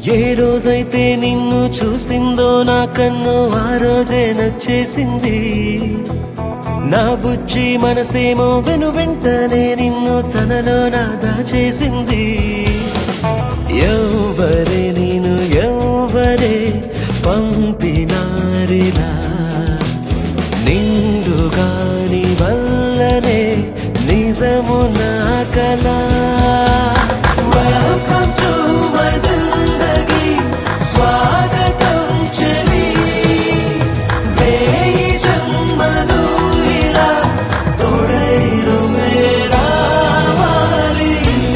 ఏ రోజైతే నిన్ను చూసిందో నా కన్ను ఆ రోజే నచ్చేసింది. నా బుజ్జి మనసేమో వెను వెంటనే నిన్ను తనలో నా దాచేసింది. ఎవ్వరే నేను ఎవ్వరే పంపినారిలా నిండుగాని వల్లనే నిజము నా కలా. వెల్కమ్ టు మై జిందగీ స్వాగతం చెలి, వేయి జన్మలు ఇలా తోడైలు రావాలి.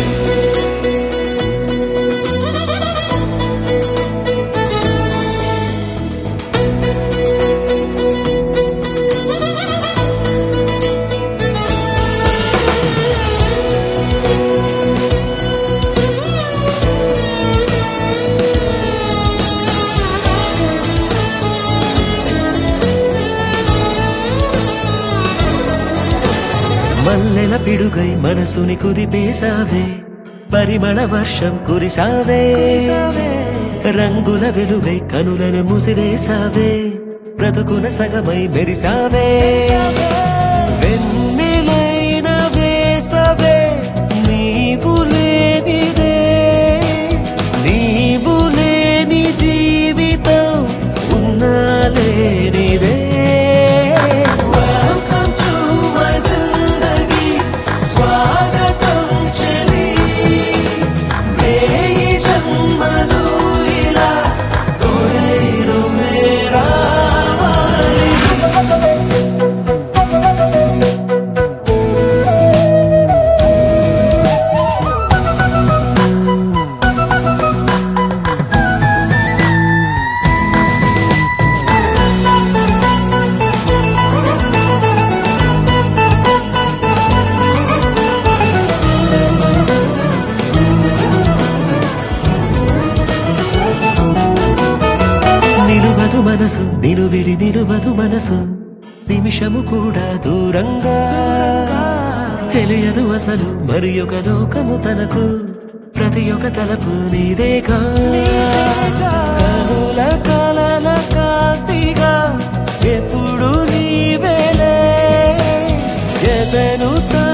మల్లెల పిడుగై మనసుని కుదిపేసావే, పరిమళ వర్షం కురిసావే, రంగుల వెలుగై కనులను ముసిరేసావే, బ్రతుకున సగమై మెరిసావే. వెన్నెలైన వేసవే నీవు లేనిదే, నీవు లేని జీవితం ఉన్నా లేనిదే. నిలువదు మనసు నిను విడి నిలువదు మనసు, నిమిషము కూడా దూరంగా తెలియదు అసలు మరి ఒక లోకము తనకు, ప్రతి ఒక్క తలపు నీదేగా. కనుల కలల కాంతిగా ఎప్పుడు నీవేలే, ఎదను